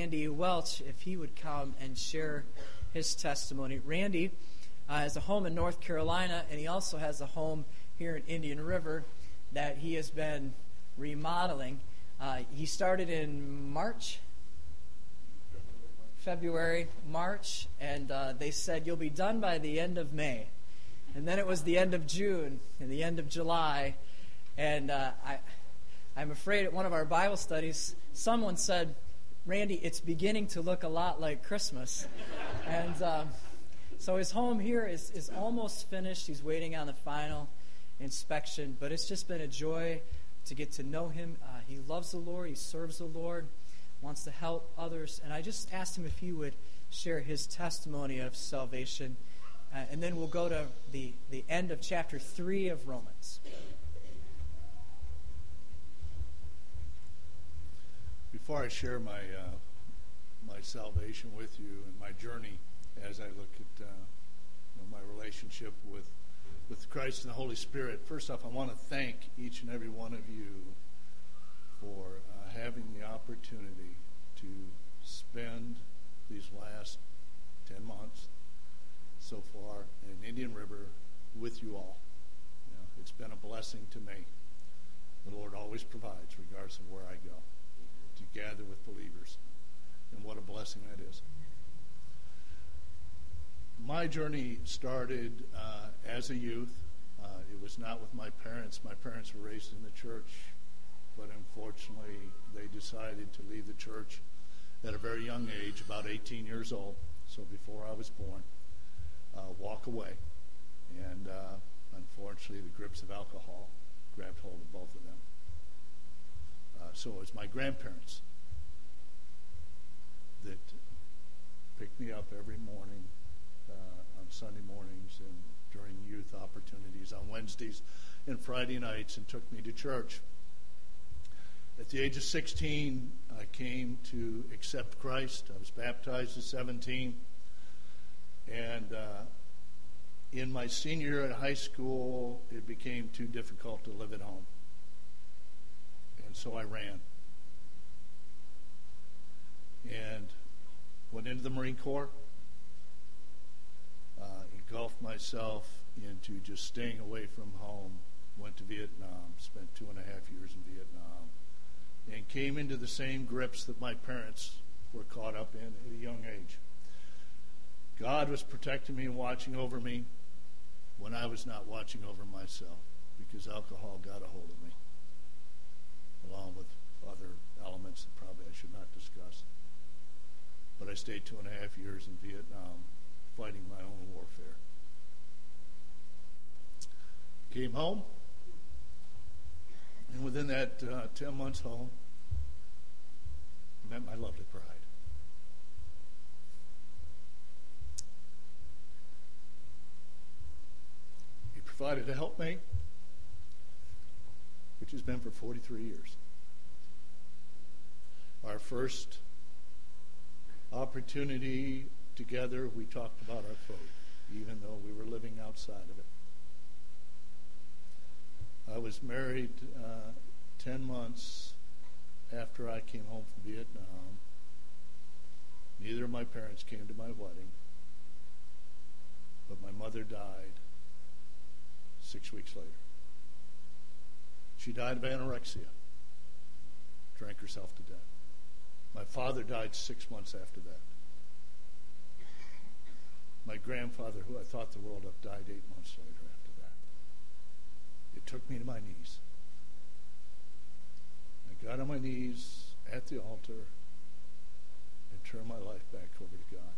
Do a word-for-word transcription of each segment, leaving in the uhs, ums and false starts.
Randy Welch if he would come and share his testimony. Randy uh, has a home in North Carolina, and he also has a home here in Indian River that he has been remodeling. Uh, he started in March, February, March, and uh, they said you'll be done by the end of May. And then it was the end of June and the end of July. And uh, I, I'm afraid at one of our Bible studies, someone said, Randy, it's beginning to look a lot like Christmas. And um, so his home here is, is almost finished. He's waiting on the final inspection. But it's just been a joy to get to know him. Uh, he loves the Lord. He serves the Lord, wants to help others. And I just asked him if he would share his testimony of salvation. Uh, and then we'll go to the, the end of chapter three of Romans. Before I share my uh, my salvation with you and my journey as I look at uh, you know, my relationship with with Christ and the Holy Spirit, first off, I want to thank each and every one of you for uh, having the opportunity to spend these last ten months so far in Indian River with you all. You know, it's been a blessing to me. The Lord always provides, regardless of where I go, to gather with believers. And what a blessing that is. My journey started uh, as a youth. Uh, it was not with my parents. My parents were raised in the church, but unfortunately they decided to leave the church at a very young age, about eighteen years old, so before I was born, uh, walk away. And uh, unfortunately the grips of alcohol grabbed hold of both of them. Uh, so it was my grandparents that picked me up every morning uh, on Sunday mornings and during youth opportunities on Wednesdays and Friday nights and took me to church. At the age of sixteen, I came to accept Christ. I was baptized at seventeen. And uh, in my senior year at high school, it became too difficult to live at home. And so I ran. And went into the Marine Corps. Uh, engulfed myself into just staying away from home. Went to Vietnam. Spent two and a half years in Vietnam. And came into the same grips that my parents were caught up in at a young age. God was protecting me and watching over me when I was not watching over myself, because alcohol got a hold of me, along with other elements that probably I should not discuss. But I stayed two and a half years in Vietnam fighting my own warfare. Came home, and within that uh, ten months home, met my lovely bride. He provided a helpmate, which has been for forty-three years. Our first opportunity together, we talked about our faith, even though we were living outside of it. I was married uh, ten months after I came home from Vietnam. Neither of my parents came to my wedding, but my mother died six weeks later. She died of anorexia, drank herself to death. My father died six months after that. My grandfather, who I thought the world of, died eight months later after that. It took me to my knees. I got on my knees at the altar and turned my life back over to God.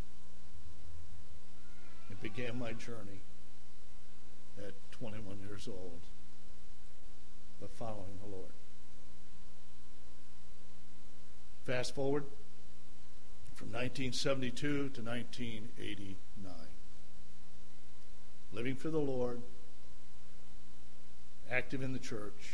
It began my journey at twenty-one years old of following the Lord. Fast forward from nineteen seventy-two to nineteen eighty-nine. Living for the Lord, active in the church,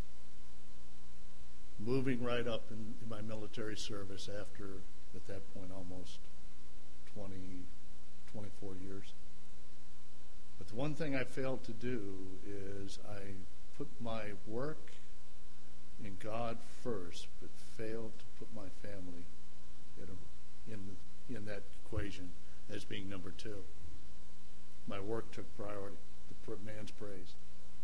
moving right up in, in my military service after, at that point, almost twenty, twenty-four years. But the one thing I failed to do is I put my work in God first, but failed to put my family at a equation as being number two. My work took priority, the man's praise.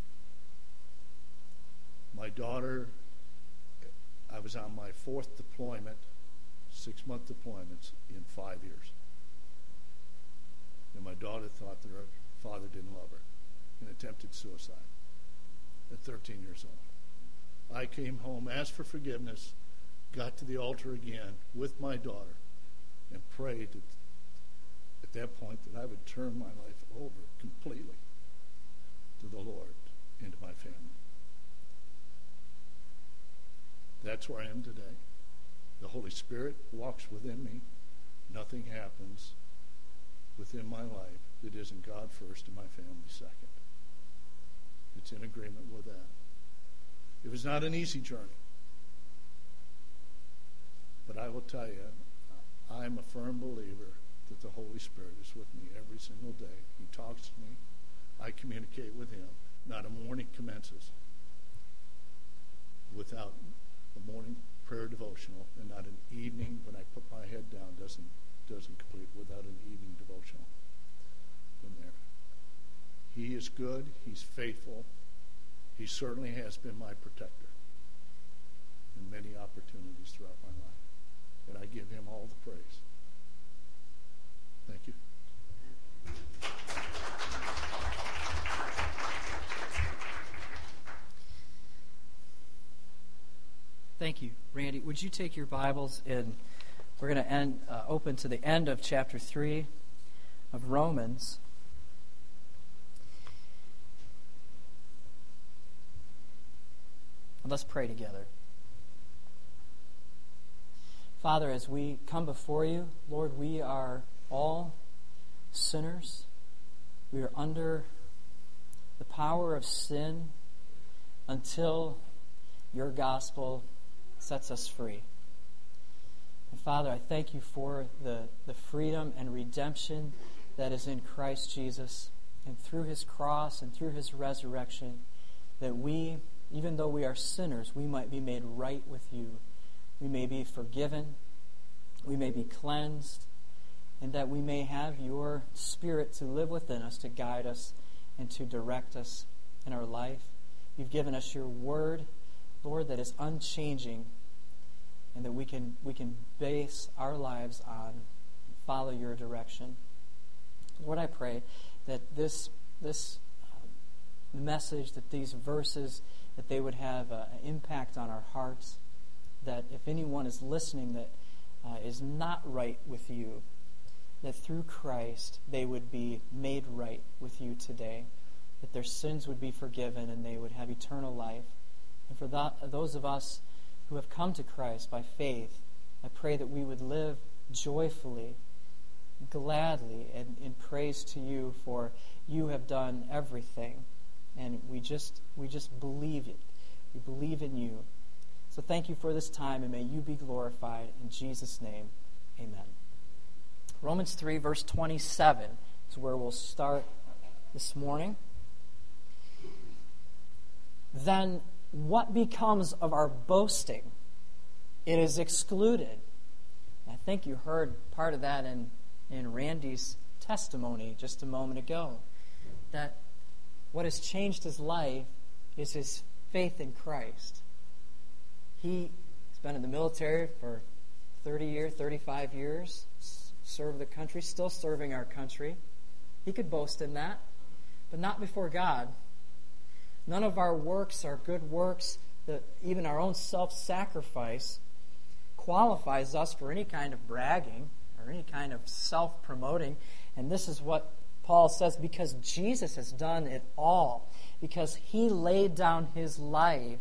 My daughter, I was on my fourth deployment, six-month deployments in five years. And my daughter thought that her father didn't love her and attempted suicide at thirteen years old. I came home, asked for forgiveness, got to the altar again with my daughter, and prayed that at that point that I would turn my life over completely to the Lord and to my family. That's where I am today. The Holy Spirit walks within me. Nothing happens within my life that isn't God first and my family second. It's in agreement with that. It was not an easy journey. But I will tell you, I'm a firm believer that the Holy Spirit is with me every single day. He talks to me. I communicate with him. Not a morning commences without a morning prayer devotional, and not an evening when I put my head down doesn't doesn't complete without an evening devotional from there. He is good. He's faithful. He certainly has been my protector in many opportunities throughout my life. And I give him all the praise. Thank you. Thank you, Randy. Would you take your Bibles and we're going to end uh, open to the end of chapter three of Romans. And let's pray together. Father, as we come before you, Lord, we are all sinners. We are under the power of sin until your gospel sets us free. And Father, I thank you for the, the freedom and redemption that is in Christ Jesus, and through his cross and through his resurrection, that we, even though we are sinners, we might be made right with you. We may be forgiven, we may be cleansed, and that we may have your Spirit to live within us, to guide us and to direct us in our life. You've given us your word, Lord, that is unchanging, and that we can we can base our lives on and follow your direction. Lord, I pray that this this uh, message, that these verses, that they would have uh, an impact on our hearts, that if anyone is listening that uh, is not right with you, that through Christ they would be made right with you today, that their sins would be forgiven and they would have eternal life. And for that, those of us who have come to Christ by faith, I pray that we would live joyfully, gladly, and in praise to you, for you have done everything. And we just we just believe it. We believe in you. So thank you for this time, and may you be glorified. In Jesus' name, amen. Romans three, verse twenty-seven is where we'll start this morning. Then what becomes of our boasting? It is excluded. I think you heard part of that in, in Randy's testimony just a moment ago. That what has changed his life is his faith in Christ. He's been in the military for thirty years, thirty-five years, served the country, still serving our country. He could boast in that, but not before God. None of our works, our good works, the, even our own self-sacrifice, qualifies us for any kind of bragging or any kind of self-promoting. And this is what Paul says, because Jesus has done it all, because he laid down his life,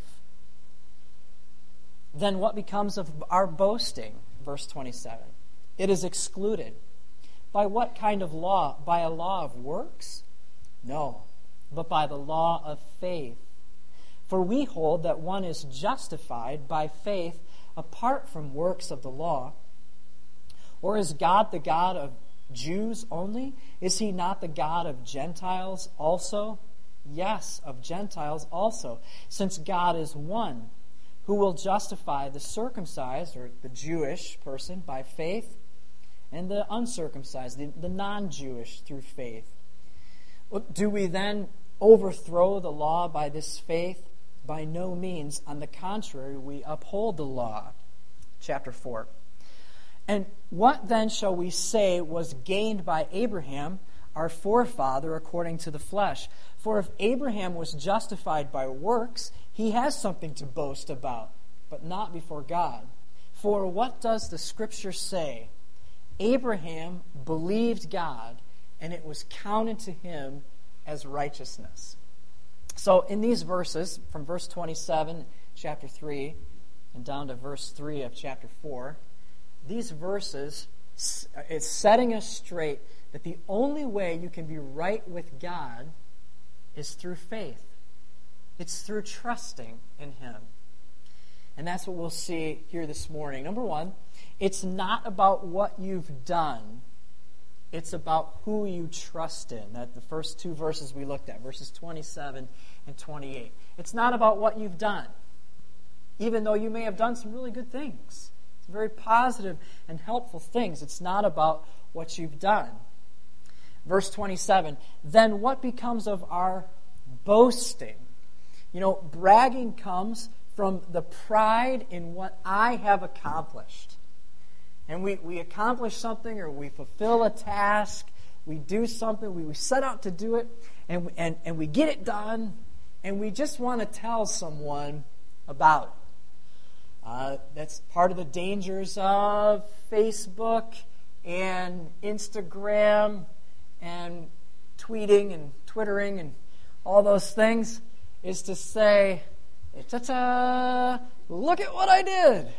then what becomes of our boasting? Verse twenty-seven. It is excluded. By what kind of law? By a law of works? No, but by the law of faith. For we hold that one is justified by faith apart from works of the law. Or is God the God of Jews only? Is he not the God of Gentiles also? Yes, of Gentiles also, since God is one, who will justify the circumcised, or the Jewish person, by faith, and the uncircumcised, the, the non-Jewish through faith. Do we then overthrow the law by this faith? By no means. On the contrary, we uphold the law. Chapter four. And what then shall we say was gained by Abraham, our forefather, according to the flesh? For if Abraham was justified by works, he has something to boast about, but not before God. For what does the Scripture say? Abraham believed God, and it was counted to him as righteousness. So in these verses, from verse twenty-seven, chapter three, and down to verse three of chapter four, these verses, it's setting us straight that the only way you can be right with God is through faith. It's through trusting in Him. And that's what we'll see here this morning. Number one, it's not about what you've done. It's about who you trust in. That's the first two verses we looked at, verses twenty-seven and twenty-eight. It's not about what you've done, even though you may have done some really good things. It's very positive and helpful things. It's not about what you've done. Verse twenty-seven, then what becomes of our boasting? You know, bragging comes from the pride in what I have accomplished. And we, we accomplish something, or we fulfill a task, we do something, we, we set out to do it, and, and, and we get it done, and we just want to tell someone about it. Uh, that's part of the dangers of Facebook and Instagram and tweeting and twittering and all those things, is to say, ta-ta, look at what I did.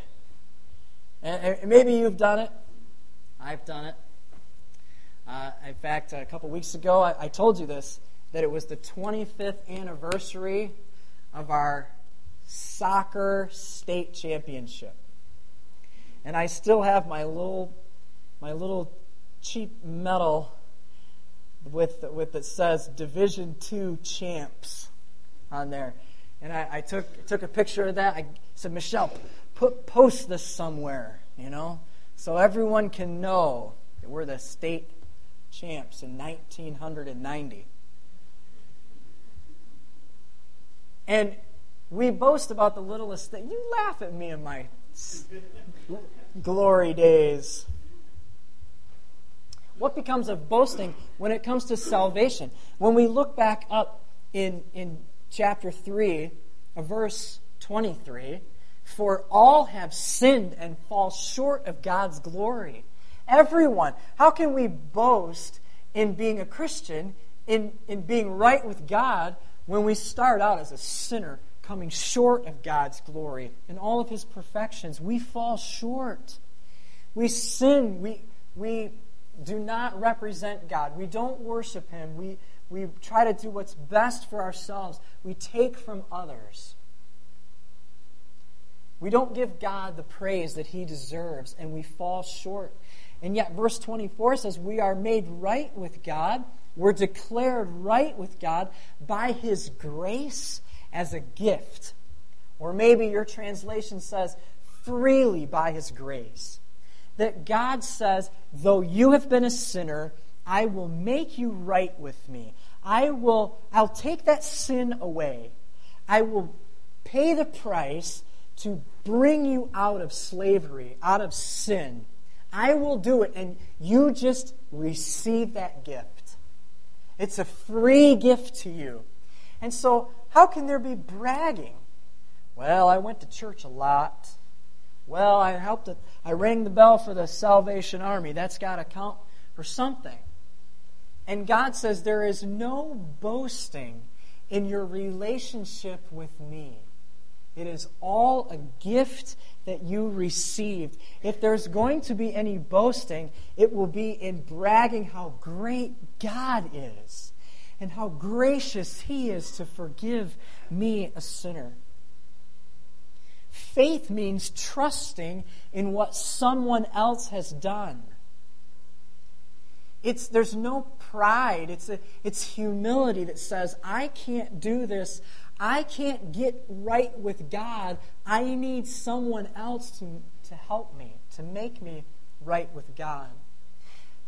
And maybe you've done it. I've done it. Uh, in fact, a couple weeks ago, I, I told you this, that it was the twenty-fifth anniversary of our soccer state championship. And I still have my little my little cheap medal with with that says Division Two champs on there. And I, I took took a picture of that. I said, Michelle, put post this somewhere, you know, so everyone can know that we're the state champs in nineteen ninety. And we boast about the littlest thing. You laugh at me in my glory days. What becomes of boasting when it comes to salvation? When we look back up in, in chapter three, verse twenty-three, for all have sinned and fall short of God's glory. Everyone. How can we boast in being a Christian, in, in being right with God, when we start out as a sinner, coming short of God's glory and all of His perfections? We fall short. We sin. We we do not represent God. We don't worship Him. We we try to do what's best for ourselves. We take from others. We don't give God the praise that He deserves, and we fall short. And yet, verse twenty-four says, we are made right with God. We're declared right with God by His grace as a gift. Or maybe your translation says, freely by His grace. That God says, though you have been a sinner, I will make you right with me. I will, I'll take that sin away. I will pay the price to bring you out of slavery, out of sin. I will do it, and you just receive that gift. It's a free gift to you. And so, how can there be bragging? Well, I went to church a lot. Well, I helped it. I rang the bell for the Salvation Army. That's got to count for something. And God says there is no boasting in your relationship with me. It is all a gift that you received. If there's going to be any boasting, it will be in bragging how great God is and how gracious He is to forgive me, a sinner. Faith means trusting in what someone else has done. It's, there's no pride. It's, a, it's humility that says, I can't do this. I can't get right with God. I need someone else to, to help me, to make me right with God.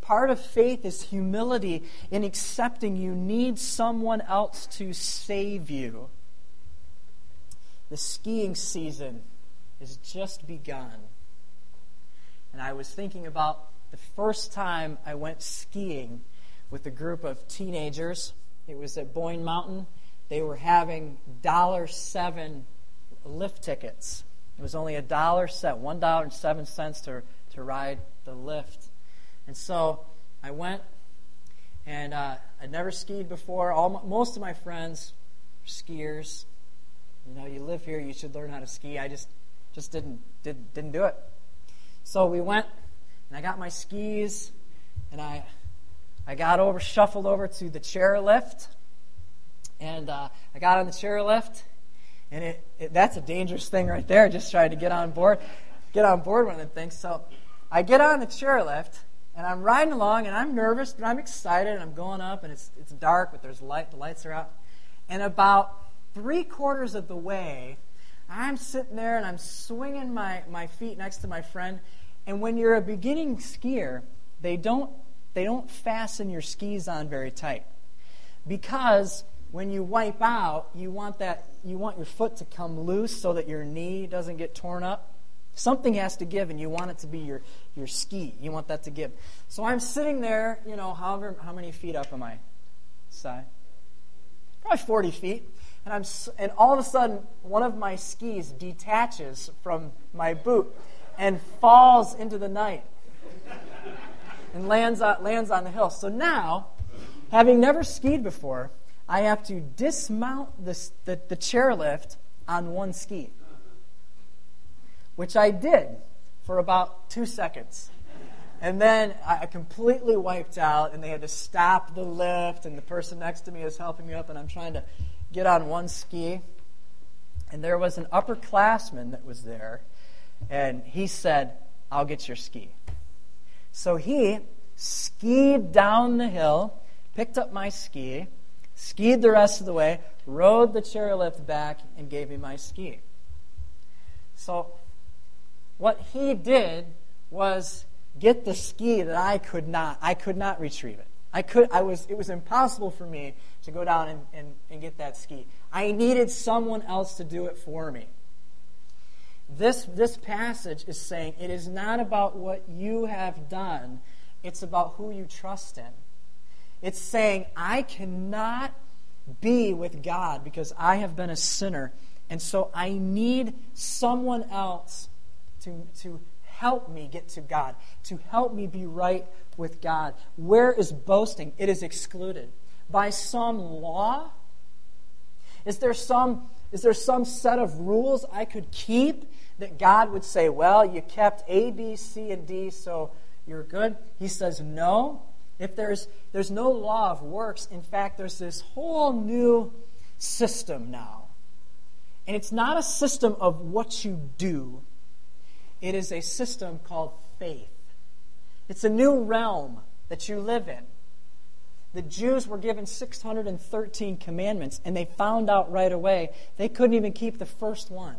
Part of faith is humility in accepting you need someone else to save you. The skiing season has just begun. And I was thinking about the first time I went skiing with a group of teenagers. It was at Boyne Mountain. They were having one dollar seven lift tickets. It was only a dollar set, one dollar and seven cents to to ride the lift. And so I went, and uh, I'd never skied before. All my, most of my friends were skiers. You know, you live here, you should learn how to ski. I just just didn't did, didn't do it. So we went, and I got my skis, and I I got over, shuffled over to the chairlift, and uh, I got on the chairlift, and it, it that's a dangerous thing right there. Just trying to get on board, get on board one of them things. So I get on the chairlift, and I'm riding along, and I'm nervous, but I'm excited, and I'm going up, and it's it's dark, but there's light. The lights are out, and about three quarters of the way, I'm sitting there, and I'm swinging my, my feet next to my friend. And when you're a beginning skier, they don't they don't fasten your skis on very tight, because when you wipe out, you want that you want your foot to come loose so that your knee doesn't get torn up. Something has to give, and you want it to be your, your ski. You want that to give. So I'm sitting there, you know, however how many feet up am I? Side? Probably forty feet. And I'm and all of a sudden, one of my skis detaches from my boot and falls into the night and lands on, lands on the hill. So now, having never skied before, I have to dismount this, the, the chairlift on one ski, which I did for about two seconds. And then I completely wiped out, and they had to stop the lift, and the person next to me is helping me up, and I'm trying to get on one ski. And there was an upperclassman that was there, and he said, "I'll get your ski." So he skied down the hill, picked up my ski, skied the rest of the way, rode the chairlift back, and gave me my ski. So what he did was get the ski that I could not. I could not retrieve it. I could. I was. It was impossible for me to go down and, and, and get that ski. I needed someone else to do it for me. This, this passage is saying it is not about what you have done. It's about who you trust in. It's saying I cannot be with God because I have been a sinner. And so I need someone else to, to help me get to God, to help me be right with God. Where is boasting? It is excluded. By some law? Is there some, is there some set of rules I could keep that God would say, well, you kept A, B, C, and D, so you're good? He says, no. If there's there's no law of works, in fact, there's this whole new system now. And it's not a system of what you do. It is a system called faith. It's a new realm that you live in. The Jews were given six hundred thirteen commandments, and they found out right away they couldn't even keep the first one.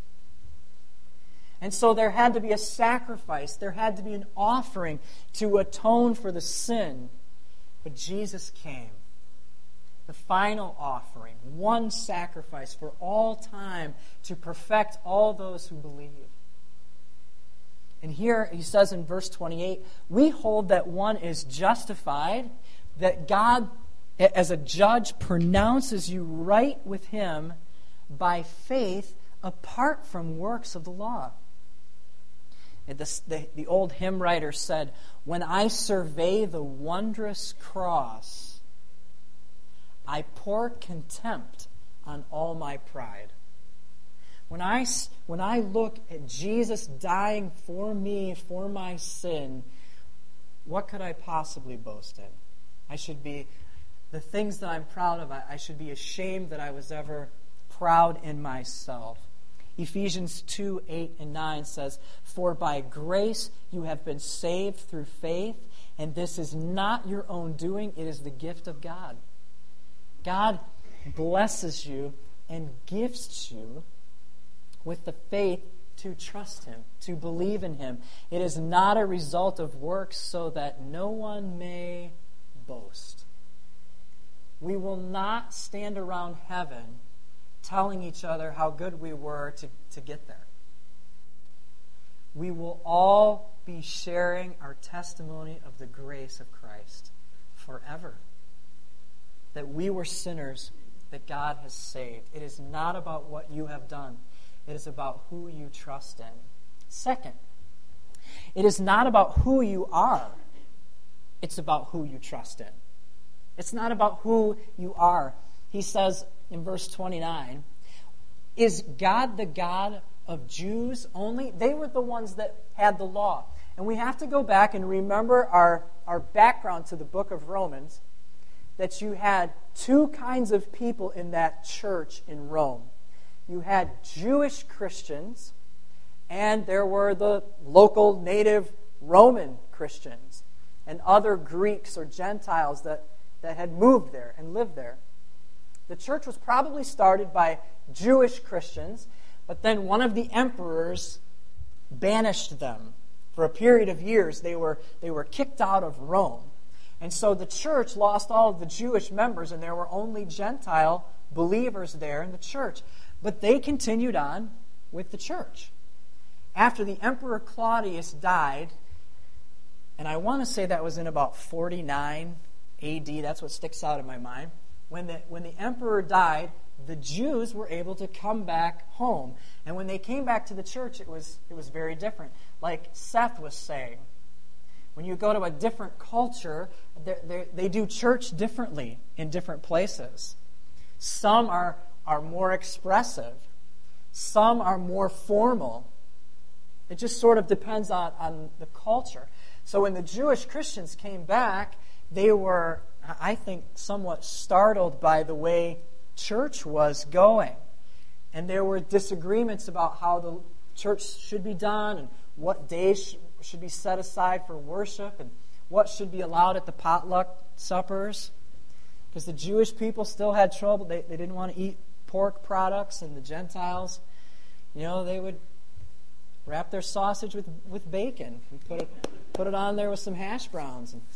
And so there had to be a sacrifice. There had to be an offering to atone for the sin. But Jesus came. The final offering. One sacrifice for all time to perfect all those who believe. And here he says in verse twenty-eight, we hold that one is justified, that God, as a judge, pronounces you right with him by faith apart from works of the law. The, the, the old hymn writer said, when I survey the wondrous cross, I pour contempt on all my pride. When I, when I look at Jesus dying for me, for my sin, what could I possibly boast in? I should be, the things that I'm proud of, I, I should be ashamed that I was ever proud in myself. Ephesians two, eight, and nine says, for by grace you have been saved through faith, and this is not your own doing, it is the gift of God. God blesses you and gifts you with the faith to trust him, to believe in him. It is not a result of works so that no one may boast. We will not stand around heaven telling each other how good we were to, to get there. We will all be sharing our testimony of the grace of Christ forever. That we were sinners that God has saved. It is not about what you have done. It is about who you trust in. Second, it is not about who you are. It's about who you trust in. It's not about who you are. He says in verse twenty-nine, is God the God of Jews only? They were the ones that had the law. And we have to go back and remember our, our background to the book of Romans, that you had two kinds of people in that church in Rome. You had Jewish Christians, and there were the local native Roman Christians, and other Greeks or Gentiles that, that had moved there and lived there. The church was probably started by Jewish Christians, but then one of the emperors banished them. For a period of years, they were, they were kicked out of Rome. And so the church lost all of the Jewish members, and there were only Gentile believers there in the church. But they continued on with the church. After the Emperor Claudius died, and I want to say that was in about forty-nine A D, that's what sticks out in my mind. When the, when the emperor died, the Jews were able to come back home. And when they came back to the church, it was, it was very different. Like Seth was saying, when you go to a different culture, they're, they're, they do church differently in different places. Some are, are more expressive. Some are more formal. It just sort of depends on, on the culture. So when the Jewish Christians came back, they were, I think, somewhat startled by the way church was going. And there were disagreements about how the church should be done and what days should be set aside for worship and what should be allowed at the potluck suppers. Because the Jewish people still had trouble. They, they didn't want to eat pork products, and the Gentiles, you know, they would wrap their sausage with, with bacon and put it, put it on there with some hash browns. And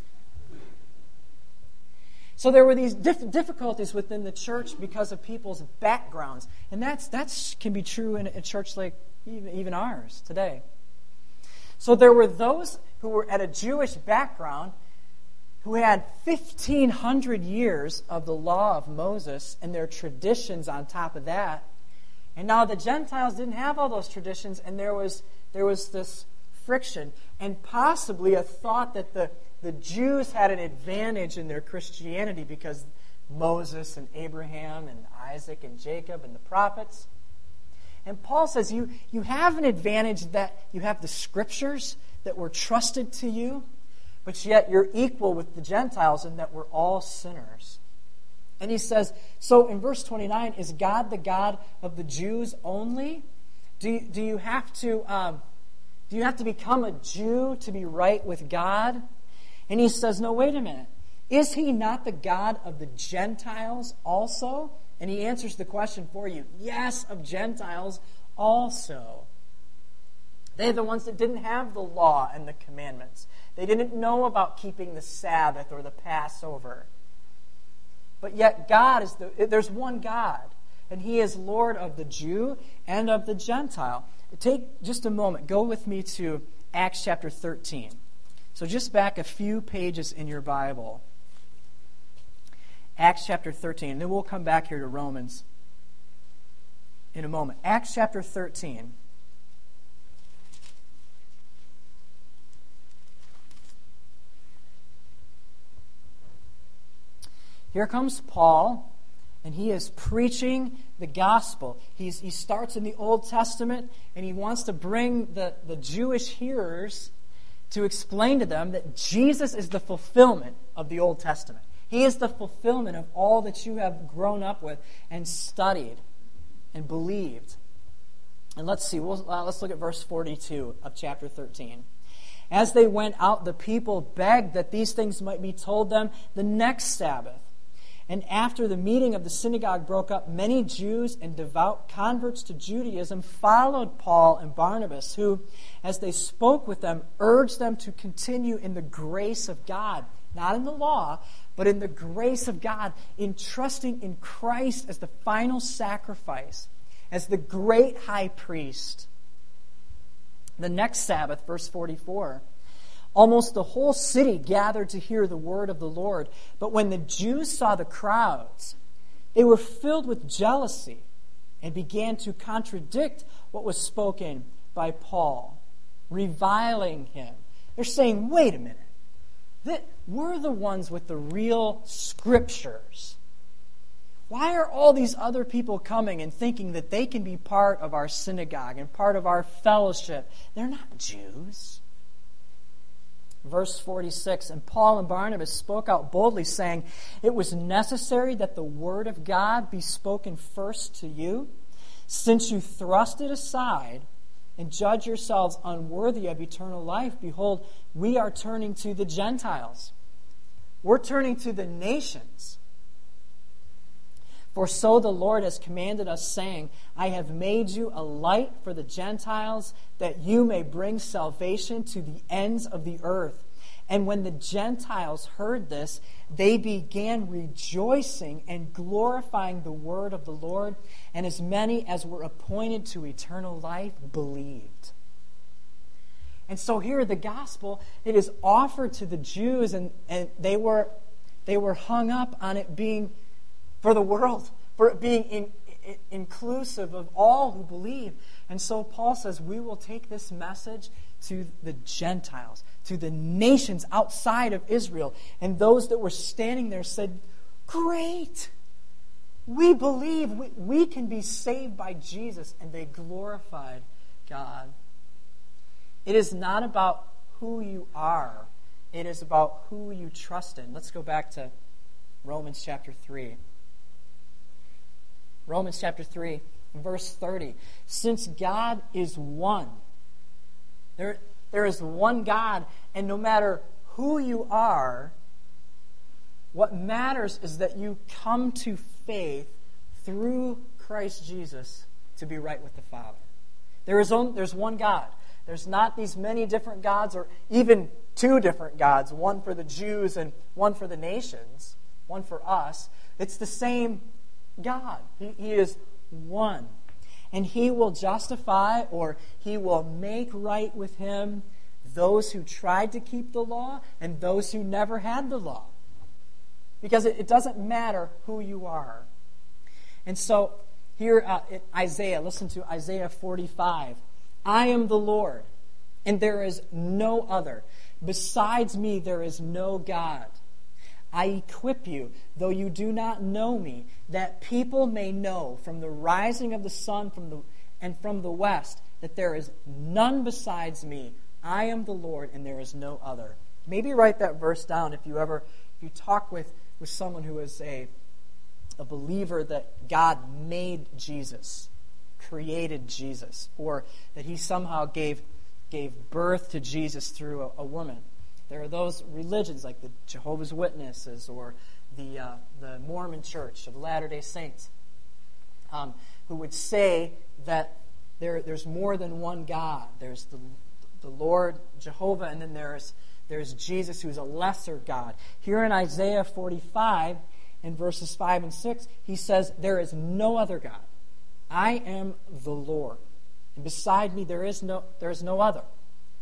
so there were these dif- difficulties within the church because of people's backgrounds. And that's that's can be true in a church like even, even ours today. So there were those who were at a Jewish background who had fifteen hundred years of the law of Moses and their traditions on top of that. And now the Gentiles didn't have all those traditions, and there was there was this friction and possibly a thought that the, the Jews had an advantage in their Christianity because Moses and Abraham and Isaac and Jacob and the prophets. And Paul says you, you have an advantage that you have the scriptures that were trusted to you, but yet you're equal with the Gentiles in that we're all sinners. And he says, so in verse twenty-nine, is God the God of the Jews only? Do you, do you have to um, do you have to become a Jew to be right with God? And he says, no, wait a minute. Is he not the God of the Gentiles also? And he answers the question for you. Yes, of Gentiles also. They're the ones that didn't have the law and the commandments. They didn't know about keeping the Sabbath or the Passover. But yet God is the, there's one God, and he is Lord of the Jew and of the Gentile. Take just a moment. Go with me to Acts chapter thirteen. So just back a few pages in your Bible. Acts chapter thirteen. Then we'll come back here to Romans in a moment. Acts chapter thirteen. Here comes Paul, and he is preaching the gospel. He's, he starts in the Old Testament, and he wants to bring the, the Jewish hearers to explain to them that Jesus is the fulfillment of the Old Testament. He is the fulfillment of all that you have grown up with and studied and believed. And let's see, we'll, uh, let's look at verse forty-two of chapter thirteen. As they went out, the people begged that these things might be told them the next Sabbath. And after the meeting of the synagogue broke up, many Jews and devout converts to Judaism followed Paul and Barnabas, who, as they spoke with them, urged them to continue in the grace of God, not in the law, but in the grace of God, in trusting in Christ as the final sacrifice, as the great high priest. The next Sabbath, verse forty-four, almost the whole city gathered to hear the word of the Lord. But when the Jews saw the crowds, they were filled with jealousy and began to contradict what was spoken by Paul, reviling him. They're saying, wait a minute, that we're the ones with the real scriptures. Why are all these other people coming and thinking that they can be part of our synagogue and part of our fellowship? They're not Jews. Verse forty-six, and Paul and Barnabas spoke out boldly, saying, it was necessary that the word of God be spoken first to you. Since you thrust it aside and judge yourselves unworthy of eternal life, behold, we are turning to the Gentiles. We're turning to the nations. For so the Lord has commanded us, saying, I have made you a light for the Gentiles, that you may bring salvation to the ends of the earth. And when the Gentiles heard this, they began rejoicing and glorifying the word of the Lord, and as many as were appointed to eternal life believed. And so here the gospel, it is offered to the Jews, and, and they were they were hung up on it being for the world, for it being in, in, inclusive of all who believe. And so Paul says, we will take this message to the Gentiles, to the nations outside of Israel. And those that were standing there said, great, we believe we, we can be saved by Jesus. And they glorified God. It is not about who you are. It is about who you trust in. Let's go back to Romans chapter three. Romans chapter three, verse thirty. Since God is one, there, there is one God, and no matter who you are, what matters is that you come to faith through Christ Jesus to be right with the Father. There is only, there's one God. There's not these many different gods, or even two different gods, one for the Jews and one for the nations, one for us. It's the same God. He, he is one. And He will justify, or He will make right with Him those who tried to keep the law and those who never had the law. Because it, it doesn't matter who you are. And so here uh, in Isaiah, listen to Isaiah forty-five. I am the Lord, and there is no other. Besides me, there is no God. I equip you, though you do not know me, that people may know from the rising of the sun from the, and from the west that there is none besides me. I am the Lord, and there is no other. Maybe write that verse down if you ever if you talk with, with someone who is a, a believer that God made Jesus, created Jesus, or that He somehow gave gave birth to Jesus through a, a woman. There are those religions like the Jehovah's Witnesses or the uh, the Mormon Church of Latter-day Saints, um, who would say that there there's more than one God. There's the the Lord Jehovah, and then there's there's Jesus, who's a lesser God. Here in Isaiah forty-five, in verses five and six, he says, "There is no other God. I am the Lord, and beside me there is no there is no other."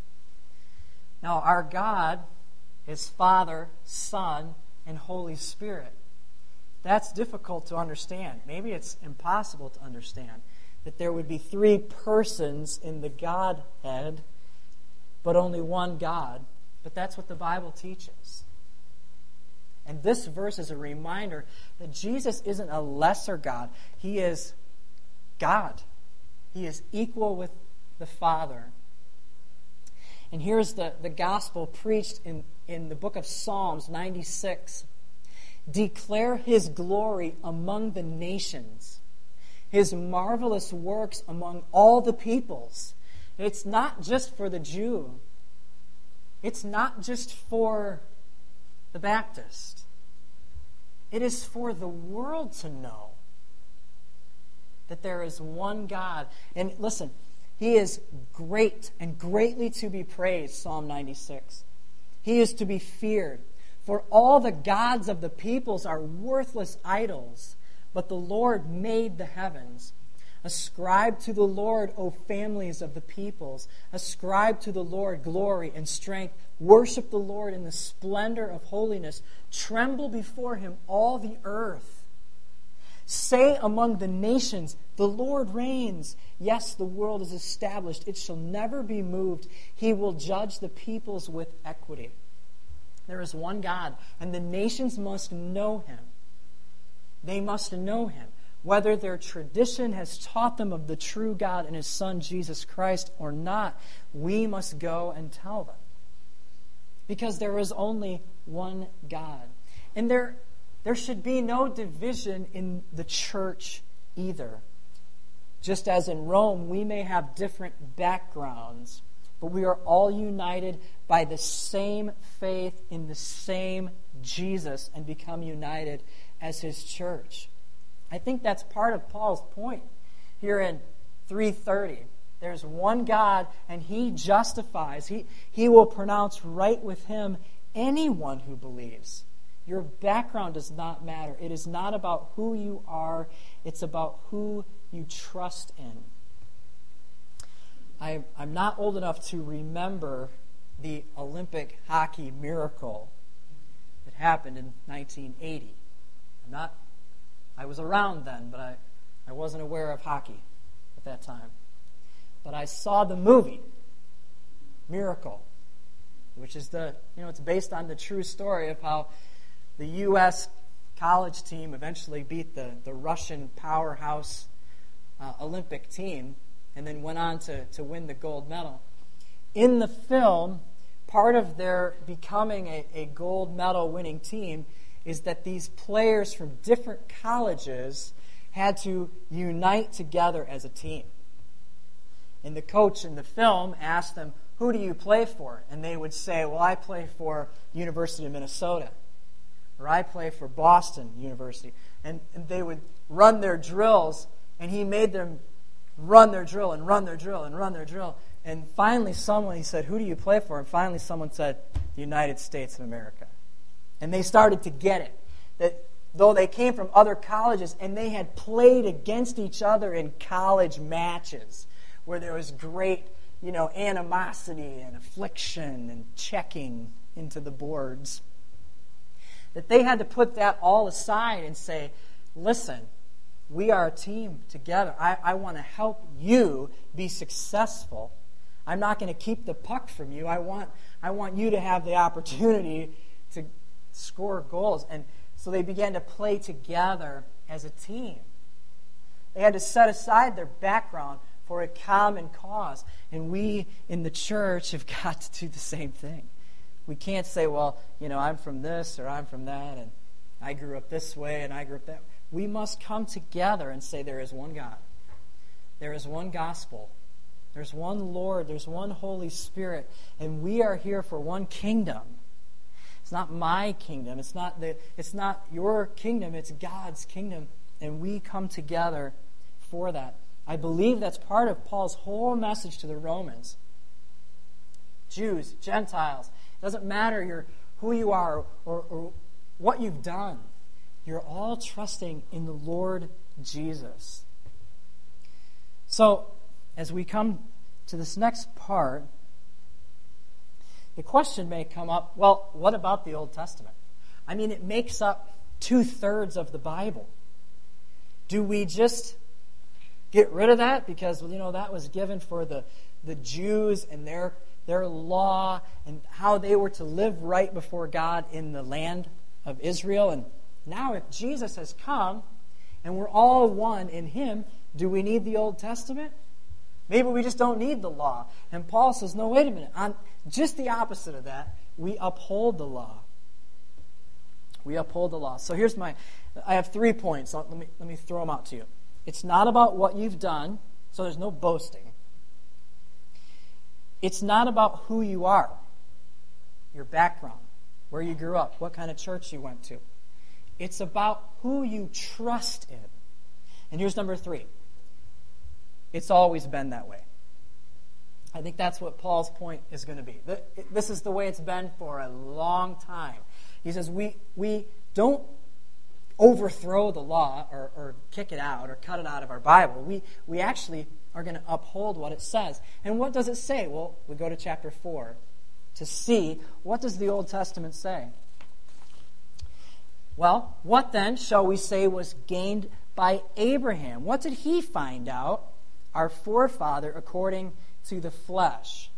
Now, our God is Father, Son, and Holy Spirit. That's difficult to understand. Maybe it's impossible to understand that there would be three persons in the Godhead, but only one God. But that's what the Bible teaches. And this verse is a reminder that Jesus isn't a lesser God. He is God. He is equal with the Father. And here's the, the gospel preached in, in the book of Psalms ninety-six. Declare His glory among the nations, His marvelous works among all the peoples. It's not just for the Jew. It's not just for the Baptist. It is for the world to know that there is one God. And listen, He is great and greatly to be praised, Psalm ninety-six. He is to be feared. For all the gods of the peoples are worthless idols, but the Lord made the heavens. Ascribe to the Lord, O families of the peoples. Ascribe to the Lord glory and strength. Worship the Lord in the splendor of holiness. Tremble before Him, all the earth. Say among the nations, the Lord reigns. Yes, the world is established. It shall never be moved. He will judge the peoples with equity. There is one God, and the nations must know Him. They must know Him. Whether their tradition has taught them of the true God and His Son, Jesus Christ, or not, we must go and tell them. Because there is only one God. And there, there should be no division in the church either. Just as in Rome, we may have different backgrounds, but we are all united by the same faith in the same Jesus and become united as His church. I think that's part of Paul's point here in three thirty. There's one God, and He justifies. He, he will pronounce right with Him anyone who believes. Your background does not matter. It is not about who you are. It's about who you trust in. I, I'm not old enough to remember the Olympic hockey miracle that happened in nineteen eighty. I'm not, I was around then, but I, I wasn't aware of hockey at that time. But I saw the movie, Miracle, which is the, you know, it's based on the true story of how the U S college team eventually beat the, the Russian powerhouse uh, Olympic team and then went on to, to win the gold medal. In the film, part of their becoming a, a gold medal winning team is that these players from different colleges had to unite together as a team. And the coach in the film asked them, who do you play for? And they would say, well, I play for University of Minnesota. Or I play for Boston University. And, and they would run their drills, and he made them run their drill and run their drill and run their drill. And finally someone, he said, who do you play for? And finally someone said, the United States of America. And they started to get it. That though they came from other colleges and they had played against each other in college matches where there was great, you know, animosity and affliction and checking into the boards, that they had to put that all aside and say, listen, we are a team together. I, I want to help you be successful. I'm not going to keep the puck from you. I want, I want you to have the opportunity to score goals. And so they began to play together as a team. They had to set aside their background for a common cause. And we in the church have got to do the same thing. We can't say, well, you know, I'm from this or I'm from that, and I grew up this way and I grew up that way. We must come together and say there is one God. There is one gospel. There's one Lord. There's one Holy Spirit. And we are here for one kingdom. It's not my kingdom. It's not the, it's not your kingdom. It's God's kingdom. And we come together for that. I believe that's part of Paul's whole message to the Romans. Jews, Gentiles. It doesn't matter your, who you are or, or what you've done. You're all trusting in the Lord Jesus. So, as we come to this next part, the question may come up, well, what about the Old Testament? I mean, it makes up two-thirds of the Bible. Do we just get rid of that because, you know, that was given for the, the Jews and their, their law and how they were to live right before God in the land of Israel? And now if Jesus has come and we're all one in Him, do we need the Old Testament? Maybe we just don't need the law. And Paul says, no, wait a minute. On just the opposite of that, we uphold the law. We uphold the law. So here's my, I have three points. Let me, let me throw them out to you. It's not about what you've done, so there's no boasting. It's not about who you are, your background, where you grew up, what kind of church you went to. It's about who you trust in. And here's number three. It's always been that way. I think that's what Paul's point is going to be. This is the way it's been for a long time. He says we we don't overthrow the law or, or kick it out or cut it out of our Bible. We we actually are going to uphold what it says. And what does it say? Well, we go to chapter four to see what does the Old Testament say. Well, what then shall we say was gained by Abraham? What did he find out? Our forefather according to the flesh.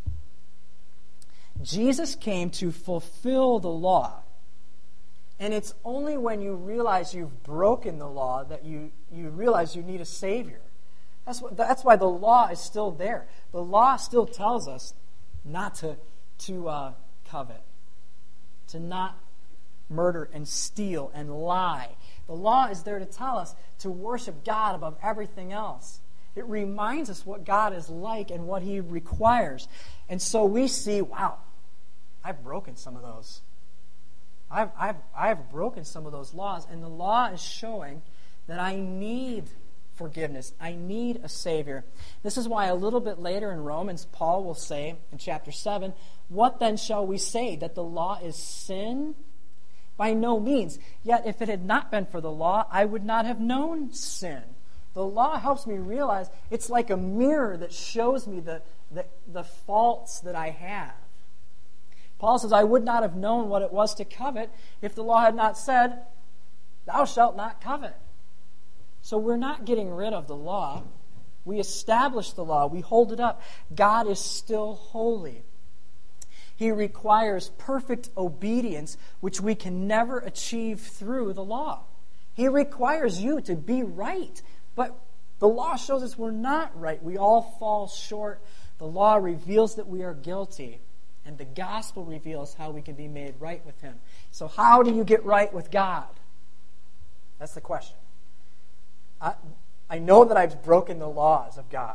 Jesus came to fulfill the law. And it's only when you realize you've broken the law that you, you realize you need a Savior. That's what, that's why the law is still there. The law still tells us not to, to uh, covet, to not murder and steal and lie. The law is there to tell us to worship God above everything else. It reminds us what God is like and what He requires. And so we see, wow, I've broken some of those. I've, I've, I've broken some of those laws. And the law is showing that I need forgiveness. I need a Savior. This is why a little bit later in Romans, Paul will say in chapter seven, what then shall we say? That the law is sin? By no means. Yet if it had not been for the law, I would not have known sin. The law helps me realize it's like a mirror that shows me the, the, the faults that I have. Paul says, I would not have known what it was to covet if the law had not said, thou shalt not covet. So we're not getting rid of the law. We establish the law. We hold it up. God is still holy. He requires perfect obedience, which we can never achieve through the law. He requires you to be right. But the law shows us we're not right. We all fall short. The law reveals that we are guilty. And the gospel reveals how we can be made right with Him. So how do you get right with God? That's the question. I, I know that I've broken the laws of God.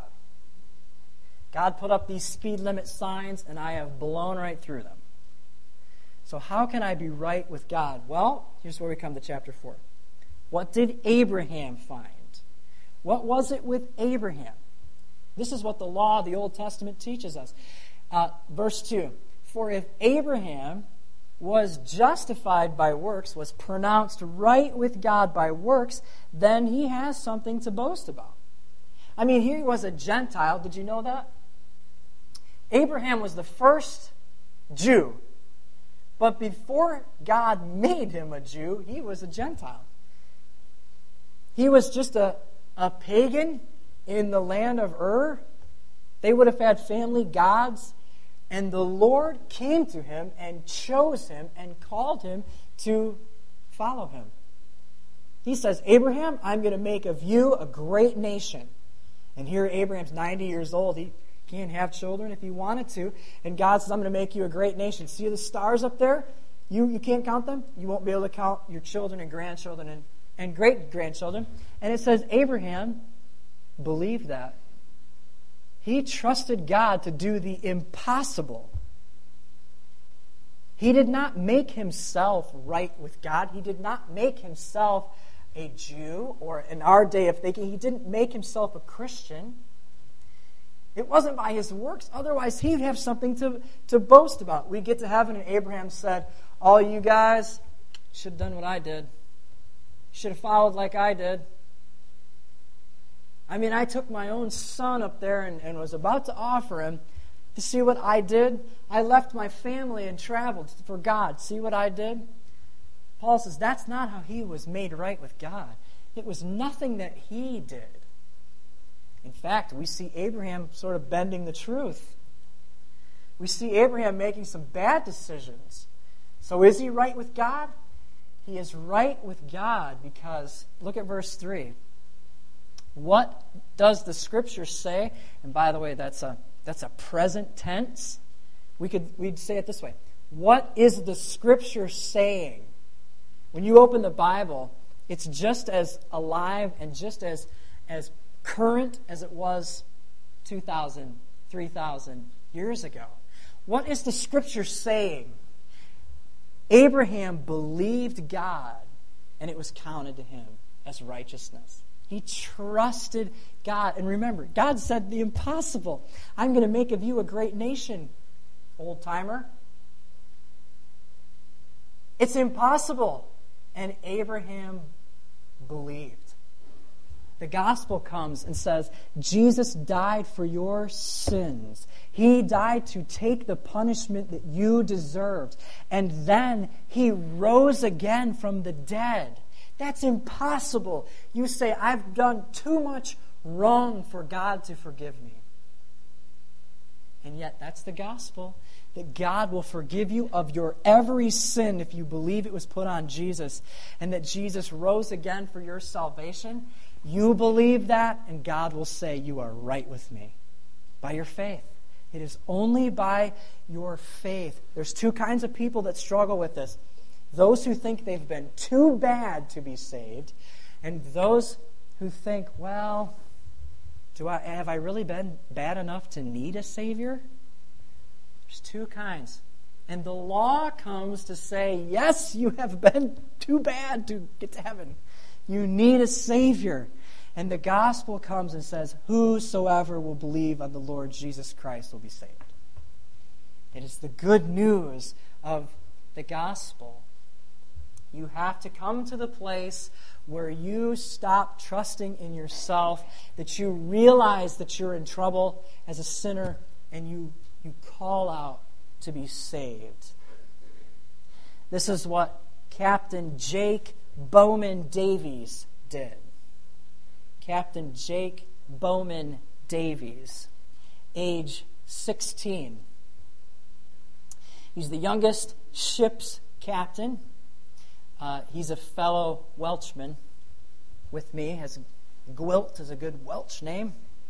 God put up these speed limit signs, and I have blown right through them. So how can I be right with God? Well, here's where we come to chapter four. What did Abraham find? What was it with Abraham? This is what the law of the Old Testament teaches us. Uh, verse two, for if Abraham was justified by works, was pronounced right with God by works, then he has something to boast about. I mean, here he was a Gentile. Did you know that? Abraham was the first Jew. But before God made him a Jew, he was a Gentile. He was just a, a pagan in the land of Ur. They would have had family gods. And the Lord came to him and chose him and called him to follow Him. He says, Abraham, I'm going to make of you a great nation. And here Abraham's ninety years old. He can't have children if he wanted to. And God says, I'm going to make you a great nation. See the stars up there? You, you can't count them? You won't be able to count your children and grandchildren and, and great-grandchildren. And it says Abraham believed that. He trusted God to do the impossible. He did not make himself right with God. He did not make himself a Jew, or in our day of thinking, he didn't make himself a Christian. It wasn't by his works. Otherwise, he'd have something to, to boast about. We get to heaven, and Abraham said, all you guys should have done what I did. Should have followed like I did. I mean, I took my own son up there and, and was about to offer him. To see what I did? I left my family and traveled for God. See what I did? Paul says that's not how he was made right with God. It was nothing that he did. In fact, we see Abraham sort of bending the truth. We see Abraham making some bad decisions. So is he right with God? He is right with God because, look at verse three. What does the Scripture say? And by the way, that's a that's a present tense. We could we'd say it this way. What is the Scripture saying? When you open the Bible, it's just as alive and just as as current as it was two thousand, three thousand years ago. What is the Scripture saying? Abraham believed God, and it was counted to him as righteousness. He trusted God. And remember, God said the impossible. I'm going to make of you a great nation, old-timer. It's impossible. And Abraham believed. The gospel comes and says, Jesus died for your sins. He died to take the punishment that you deserved. And then he rose again from the dead. That's impossible. You say, I've done too much wrong for God to forgive me. And yet, that's the gospel, that God will forgive you of your every sin if you believe it was put on Jesus, and that Jesus rose again for your salvation. You believe that, and God will say, you are right with me by your faith. It is only by your faith. There's two kinds of people that struggle with this. Those who think they've been too bad to be saved, and those who think, well, do I have I really been bad enough to need a Savior? There's two kinds. And the law comes to say, yes, you have been too bad to get to heaven. You need a Savior. And the gospel comes and says, whosoever will believe on the Lord Jesus Christ will be saved. It is the good news of the gospel. You have to come to the place where you stop trusting in yourself, that you realize that you're in trouble as a sinner, and you, you call out to be saved. This is what Captain Jake Bowman Davies did. Captain Jake Bowman Davies, age sixteen. He's the youngest ship's captain. Uh, he's a fellow Welshman with me. Has Gwilt is a good Welsh name.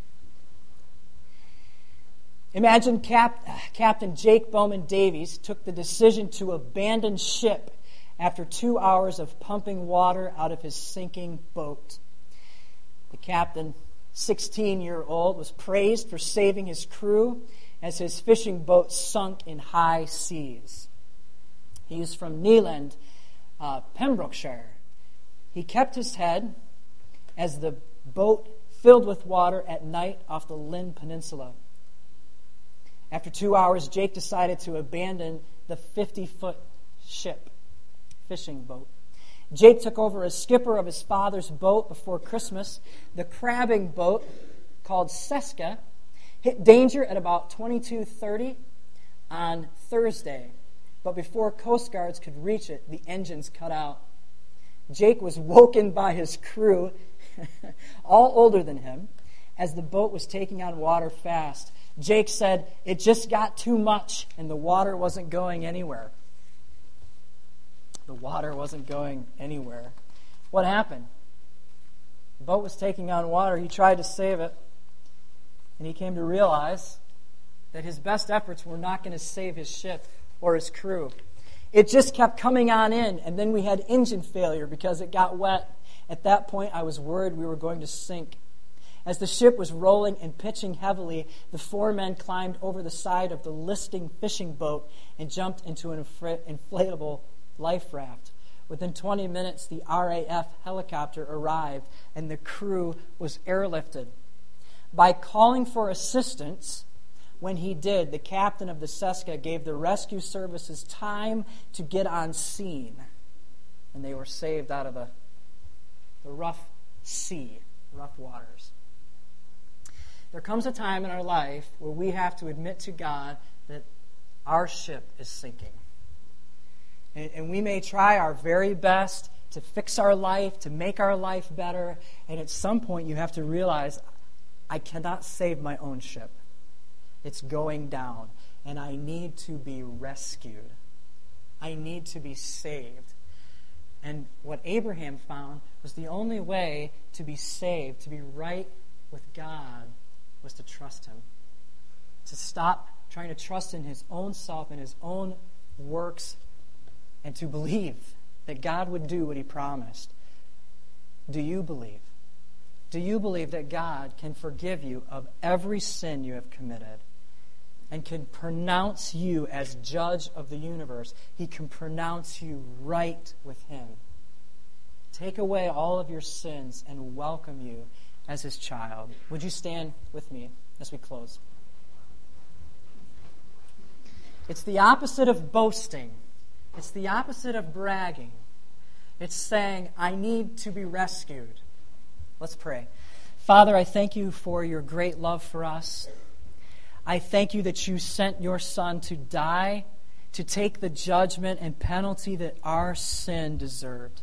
Imagine Cap, Captain Jake Bowman Davies took the decision to abandon ship after two hours of pumping water out of his sinking boat. The captain, sixteen-year-old, was praised for saving his crew as his fishing boat sunk in high seas. He is from Neeland, uh, Pembrokeshire. He kept his head as the boat filled with water at night off the Lynn Peninsula. After two hours, Jake decided to abandon the fifty-foot ship, fishing boat. Jake took over as skipper of his father's boat before Christmas. The crabbing boat, called Seska, hit danger at about twenty-two thirty on Thursday. But before Coast Guards could reach it, the engines cut out. Jake was woken by his crew, all older than him, as the boat was taking on water fast. Jake said, it just got too much, and the water wasn't going anywhere. The water wasn't going anywhere. What happened? The boat was taking on water. He tried to save it, and he came to realize that his best efforts were not going to save his ship or his crew. It just kept coming on in, and then we had engine failure because it got wet. At that point, I was worried we were going to sink. As the ship was rolling and pitching heavily, the four men climbed over the side of the listing fishing boat and jumped into an inflatable life raft. Within twenty minutes, the R A F helicopter arrived, and the crew was airlifted. By calling for assistance, when he did, the captain of the Seska gave the rescue services time to get on scene, and they were saved out of the, the rough sea, rough waters. There comes a time in our life where we have to admit to God that our ship is sinking. And, and we may try our very best to fix our life, to make our life better, and at some point you have to realize, I cannot save my own ship. It's going down, and I need to be rescued. I need to be saved. And what Abraham found was the only way to be saved, to be right with God, was to trust him. To stop trying to trust in his own self and his own works, and to believe that God would do what he promised. Do you believe? Do you believe that God can forgive you of every sin you have committed and can pronounce you as judge of the universe? He can pronounce you right with him. take away all of your sins, and welcome you as his child. Would you stand with me as we close? It's the opposite of boasting. It's the opposite of bragging. It's saying, I need to be rescued. Let's pray. Father, I thank you for your great love for us. I thank you that you sent your Son to die, to take the judgment and penalty that our sin deserved.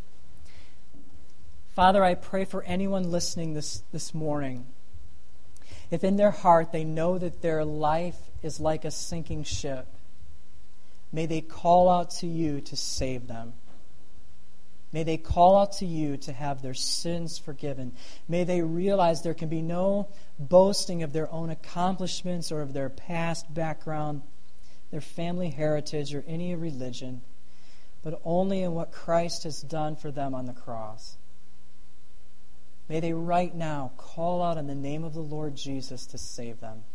Father, I pray for anyone listening this, this morning. If in their heart they know that their life is like a sinking ship, may they call out to you to save them. May they call out to you to have their sins forgiven. May they realize there can be no boasting of their own accomplishments or of their past background, their family heritage, or any religion, but only in what Christ has done for them on the cross. May they right now call out in the name of the Lord Jesus to save them.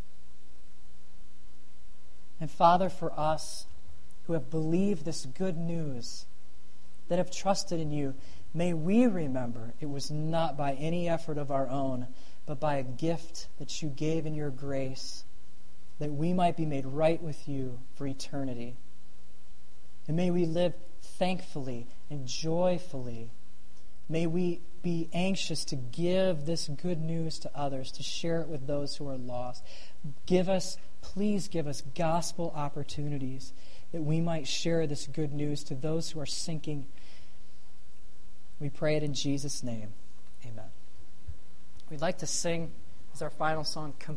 And Father, for us who have believed this good news, that have trusted in you, may we remember it was not by any effort of our own, but by a gift that you gave in your grace, that we might be made right with you for eternity. And may we live thankfully and joyfully. May we be anxious to give this good news to others, to share it with those who are lost. Give us, please give us gospel opportunities that we might share this good news to those who are sinking. We pray it in Jesus' name. Amen. We'd like to sing as our final song,